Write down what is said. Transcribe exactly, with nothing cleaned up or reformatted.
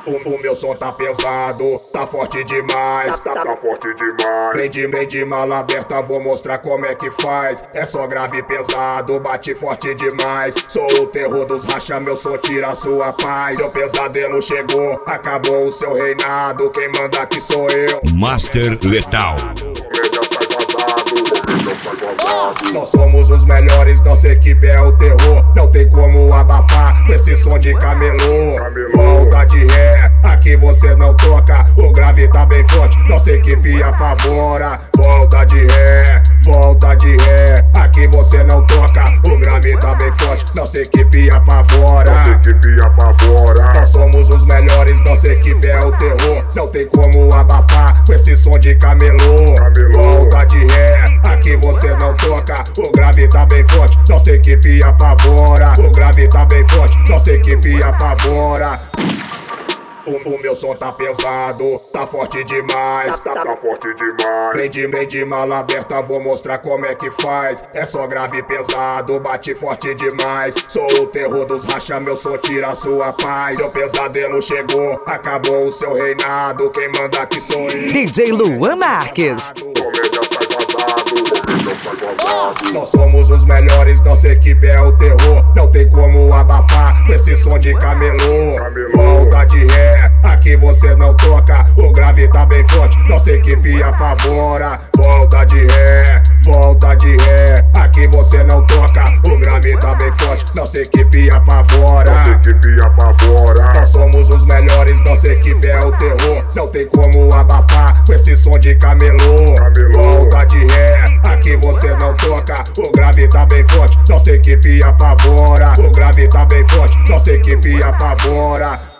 O, o meu som tá pesado, tá forte demais, Tá, tá forte demais. Vem de, vem de mala aberta, vou mostrar como é que faz. É só grave e pesado, bate forte demais. Sou o terror dos racha, meu som tira a sua paz. Seu pesadelo chegou, acabou o seu reinado. Quem manda aqui sou eu, Master Letal. Comédia sai vazado, comédia sai vazado. Nós somos os melhores, nossa equipe é o terror. Não tem como abafar esse som de camelô. Camelô. Volta de ré, aqui você não toca. O grave tá bem forte, nossa equipe apavora. Volta de ré, volta de ré, aqui você não toca. O grave tá bem forte, nossa equipe apavora. Nossa equipe apavora. Nós somos os melhores, nossa equipe é o terror. Não tem como abafar com esse som de camelô. Camelô. Volta de ré, aqui você não toca. O grave tá bem forte, nossa equipe apavora. O grave tá bem forte, nossa equipe apavora. O, o meu som tá pesado, tá forte demais. Tá, tá forte demais. Vem de, vem de mala aberta, vou mostrar como é que faz. É só grave e pesado, bate forte demais. Sou o terror dos racha, meu som tira a sua paz. Seu pesadelo chegou, acabou o seu reinado. Quem manda aqui sou eu, D J Luan Marques. Comédia sai vazado, comédia sai vazado. Nós somos os melhores, nossa equipe é o terror. Não tem como abafar esse som de camelô. Camelô. Volta de ré, aqui você não toca. O grave tá bem forte, nossa equipe apavora. Volta de ré, volta de ré, aqui você não toca. O grave tá bem forte, nossa equipe apavora. Nossa equipe apavora. Nós somos os melhores, nossa equipe é o terror. Não tem como abafar com esse som de camelô. Camelô. Volta de ré, aqui você não toca. O grave tá bem forte, nossa equipe apavora. O grave tá bem forte, nossa equipe apavora.